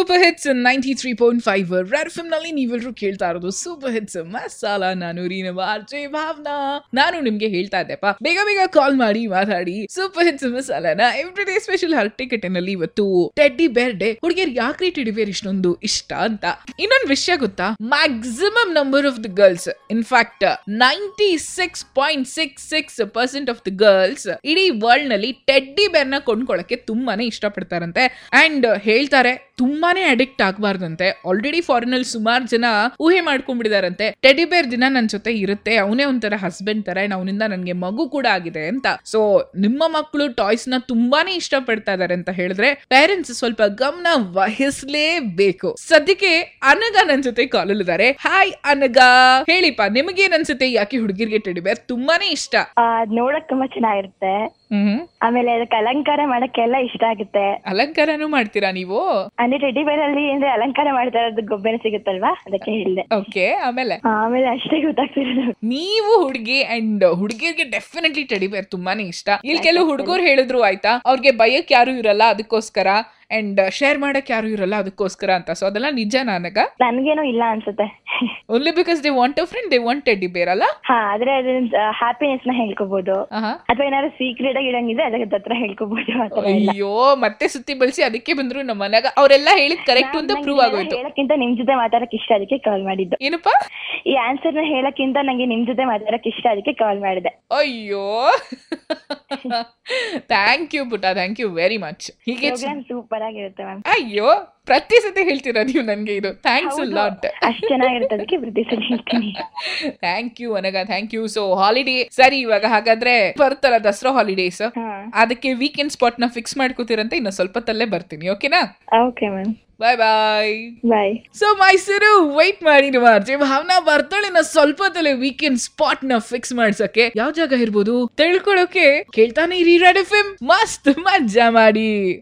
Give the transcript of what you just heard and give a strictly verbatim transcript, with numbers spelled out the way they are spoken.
Super hits ninety three point five red F M ನಲ್ಲಿ ನೀವೆಲ್ಲರೂ ಕೇಳ್ತಾ ಇರೋದು ಸೂಪರ್ ಹಿಟ್ಸ್ ಮಸಾಲಾ. ನಾನು ರೀನವ ಆರ್ಜೆ ಭಾವನಾ. ನಾನು ನಿಮ್ಗೆ ಹೇಳ್ತಾ ಇದ್ದೆಪ್ಪ, ಬೇಗ ಬೇಗ ಕಾಲ್ ಮಾಡಿ ಮಾತಾಡಿ. ಸೂಪರ್ ಹಿಟ್ಸ್ ಮಸಾಲಾನ every day special heart ticket ನಲ್ಲಿ ಇವತ್ತು ಟೆಡ್ಡಿ ಬೇರ್ ಡೇ. ಹುಡುಗಿಯರ್ ಯಾಕ್ರಿ ಟೆಡ್ಡಿ ಬೇರ್ ಇಷ್ಟೊಂದು ಇಷ್ಟ ಅಂತ. ಇನ್ನೊಂದು ವಿಷಯ ಗೊತ್ತಾ, maximum number of the girls, in fact ninety six point six six percent of the girls ಇಡೀ ವರ್ಲ್ಡ್ ನಲ್ಲಿ ಟೆಡ್ಡಿ ಬೇರ್ ನ ಕೊಂಡ್ಕೊಳಕ್ಕೆ ತುಂಬಾನೇ ಇಷ್ಟಪಡ್ತಾರಂತೆ. ಅಂಡ್ ಹೇಳ್ತಾರೆ ತುಂಬಾನೇ ಅಡಿಕ್ಟ್ ಆಗಬಾರ್ದಂತೆ. ಆಲ್ರೆಡಿ ಫಾರಿನ್ ಅಲ್ಲಿ ಸುಮಾರು ಜನ ಊಹೆ ಮಾಡ್ಕೊಂಡ್ಬಿಡಿದಾರಂತೆ, ಟೆಡಿ ಬೇರ್ ದಿನ ನನ್ ಜೊತೆ ಇರುತ್ತೆ, ಅವನೇ ಒಂಥರ ಹಸ್ಬೆಂಡ್ ತರ, ಅವನಿಂದ ನನ್ಗೆ ಮಗು ಕೂಡ ಆಗಿದೆ ಅಂತ. ಸೊ ನಿಮ್ಮ ಮಕ್ಕಳು ಟಾಯ್ಸ್ ನ ತುಂಬಾನೇ ಇಷ್ಟ ಪಡ್ತಾ ಇದಾರೆ ಅಂತ ಹೇಳಿದ್ರೆ ಪೇರೆಂಟ್ಸ್ ಸ್ವಲ್ಪ ಗಮನ ವಹಿಸ್ಲೇಬೇಕು. ಸದ್ಯಕ್ಕೆ ಅನಗ ನನ್ ಜೊತೆ ಕಾಲಲ್ಲಿದ್ದಾರೆ. ಹಾಯ್ ಅನಗ, ಹೇಳಿಪ್ಪ ನಿಮಗೇನ್ ಅನ್ಸುತ್ತೆ, ಯಾಕೆ ಹುಡುಗಿರ್ಗೆ ಟೆಡಿ ಬೇರ್ ತುಂಬಾನೇ ಇಷ್ಟ? ನೋಡಕ್ ತುಂಬಾ ಚೆನ್ನಾಗಿರುತ್ತೆ, ಆಮೇಲೆ ಅದಕ್ಕೆ ಅಲಂಕಾರ ಮಾಡಕ್ಕೆಲ್ಲ ಇಷ್ಟ ಆಗುತ್ತೆ. ಅಲಂಕಾರನೂ ಮಾಡ್ತೀರಾ ನೀವು? ಅಂದ್ರೆ ಟೆಡಿ ಬೇರ್ ಅಲ್ಲಿ ಅಂದ್ರೆ ಅಲಂಕಾರ ಮಾಡ್ತಾ ಇರೋದು ಗೊಬ್ಬರ ಸಿಗುತ್ತಲ್ವಾ, ಅದಕ್ಕೆ ಹೇಳಿದೆ. ಓಕೆ, ಆಮೇಲೆ ಆಮೇಲೆ ಅಷ್ಟೇ ಗೊತ್ತಾಗ್ತಿರೋದು. ನೀವು ಹುಡುಗಿ ಅಂಡ್ ಹುಡುಗಿರ್ಗೆ ಡೆಫಿನೆಟ್ಲಿ ಟೆಡಿ ಬೇರ್ ತುಂಬಾನೇ ಇಷ್ಟ. ಇಲ್ಲಿ ಕೆಲವು ಹುಡುಗರು ಹೇಳಿದ್ರು ಆಯ್ತಾ, ಅವ್ರಿಗೆ ಬಯಕ್ ಯಾರು ಇರಲ್ಲ ಅದಕ್ಕೋಸ್ಕರ, ಅಂಡ್ ಶೇರ್ ಮಾಡಕ್ ಯಾರು ಇರಲ್ಲ ಅದಕ್ಕೋಸ್ಕರ ಅಂತ. ಸೊ ಅದೆಲ್ಲ ನಿಜ? ನನಗ ನನ್ಗೇನೋ ಇಲ್ಲ ಅನ್ಸುತ್ತೆ. Only because they want a friend, they want teddy bear ಅಲ್ಲ? ಹಾ, ಆದ್ರೆ ಹ್ಯಾಪಿನೆಸ್ ನ ಹೇಳ್ಕೋಬಹುದು, ಅಥವಾ ಏನಾದ್ರು ಸೀಕ್ರೆಟ್ ಆಗಿ ಇಡಂಗಿದ್ರೆ ಅದಕ್ಕೆ ಹತ್ರ ಹೇಳ್ಕೋಬಹುದು. ಅಯ್ಯೋ, ಮತ್ತೆ ಸುತ್ತಿ ಬಳಸಿ ಅದಕ್ಕೆ ಬಂದ್ರು ನಮ್ಮ ಮನೆಗ. ಅವರೆಲ್ಲ ಹೇಳಿದ್ ಕರೆಕ್ಟ್ ಅಂತ ಪ್ರೂವ್ ಆಗೋಯ್ತು. ಹೇಳಕ್ಕಿಂತ ನಿಮ್ ಜೊತೆ ಮಾತಾಡಕ್ ಇಷ್ಟ, ಅದಕ್ಕೆ ಕಾಲ್ ಮಾಡಿದ್ದು. ಏನಪ್ಪಾ? ಈ ಆನ್ಸರ್ ನ ಹೇಳಕ್ಕಿಂತ ನಂಗೆ ನಿಮ್ ಜೊತೆ ಮಾತಾಡಕ್ ಇಷ್ಟ, ಅದಕ್ಕೆ ಕಾಲ್ ಮಾಡಿದೆ. ಅಯ್ಯೋ, ಥ್ಯಾಂಕ್ ಯು ಪುಟ, ಥ್ಯಾಂಕ್ ಯು ವೆರಿ ಮಚ್. ಹೀಗೆ ಸೂಪರ್ ಆಗಿರುತ್ತೆ ಮ್ಯಾಮ್. ಅಯ್ಯೋ, ಪ್ರತಿ ಸತಿ ಹೇಳ್ತೀರಾ ನೀವು ನನ್ಗೆ ಇದು. Thanks a lot. ಅಷ್ಟು ಚೆನ್ನಾಗಿರುತ್ತೆ, ಅದಕ್ಕೆ ಪ್ರತಿ ಸತಿ ಹೇಳ್ತೀನಿ. ಥ್ಯಾಂಕ್ ಯು ಅನಗ, ಥ್ಯಾಂಕ್ ಯು. ಸೊ ಹಾಲಿಡೇ ಸರಿ, ಇವಾಗ ಹಾಗಾದ್ರೆ ಬರುತ್ತಲ್ಲ ದಸರಾ ಹಾಲಿಡೇಸ್, ಅದಕ್ಕೆ ವೀಕೆಂಡ್ ಸ್ಪಾಟ್ ನ ಫಿಕ್ಸ್ ಮಾಡ್ಕೋತೀರಂತೆ. ಇನ್ನು ಸ್ವಲ್ಪ ತಲ್ಲೇ ಬರ್ತೀನಿ, ಓಕೆನಾ? Okay ma'am, bye bye bye. So Mysuru wait ಮಾಡಿ ಮಾರ್ಜಿ ಭಾವನಾ ಬರ್ತಾಳೆ ನಾ ಸ್ವಲ್ಪ ತಲೆ ವೀಕೆಂಡ್ ಸ್ಪಾಟ್ ನ ಫಿಕ್ಸ್ ಮಾಡ್ಸಕ್ಕೆ. ಯಾವ ಜಾಗ ಇರ್ಬೋದು ತಿಳ್ಕೊಳಕ್ಕೆ ಕೇಳ್ತಾನೆ ಇರಿ ರೆಡ್ ಎಫ್ ಎಂ. ಮಸ್ತ್ ಮಜಾ ಮಾಡಿ.